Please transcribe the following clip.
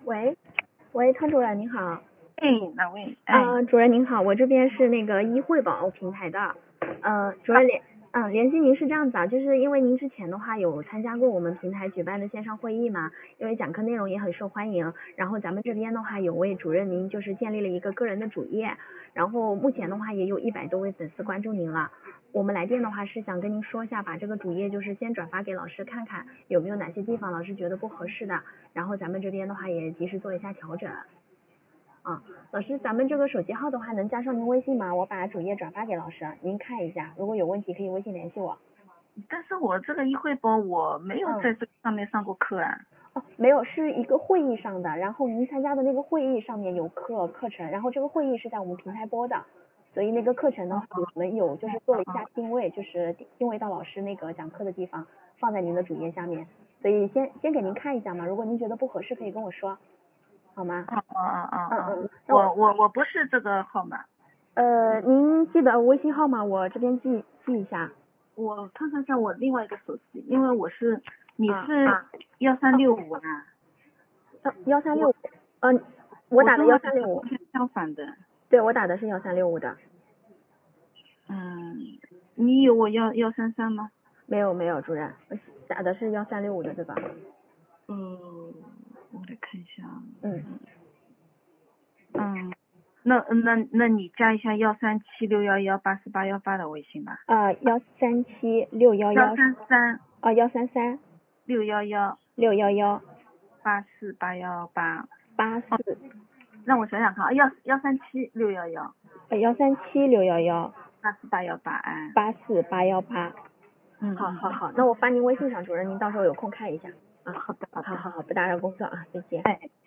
喂，喂，汤主任您好。 哎，哪位？ 主任您好，我这边是那个医惠宝平台的，主任联系您是这样子啊，就是因为您之前的话有参加过我们平台举办的线上会议嘛，因为讲课内容也很受欢迎，然后咱们这边的话有位主任您就是建立了一个个人的主页，然后目前的话也有100多位粉丝关注您了。我们来电的话是想跟您说一下，把这个主页就是先转发给老师看看有没有哪些地方老师觉得不合适的，然后咱们这边的话也及时做一下调整。老师，咱们这个手机号的话能加上您微信吗？我把主页转发给老师，您看一下，如果有问题可以微信联系我。 但是我这个医惠宝我没有在这上面上过课啊。 没有，是一个会议上的，然后您参加的那个会议上面有课程，然后这个会议是在我们平台播的，所以那个课程的话我们有就是做了一下定位，就是定位到老师那个讲课的地方，放在您的主页下面，所以先给您看一下嘛，如果您觉得不合适可以跟我说，好吗？ 我不是这个号码。 您记得微信号码，我这边记一下。 我看看一下我另外一个手机，因为你是1365啊。 1365，我打的1365。 相反的。 对，我打的是1365的。 你有我133吗？ 没有，主任，打的是1365的，对吧？ 我来看一下。那你加一下13761184818的微信吧。 1376118。133。611。84。 让我想想看啊，1376111。 1376111。 84818。 84818。好，那我发您微信上，主任您到时候有空看一下。 好的。 好，不打扰工作啊，再见。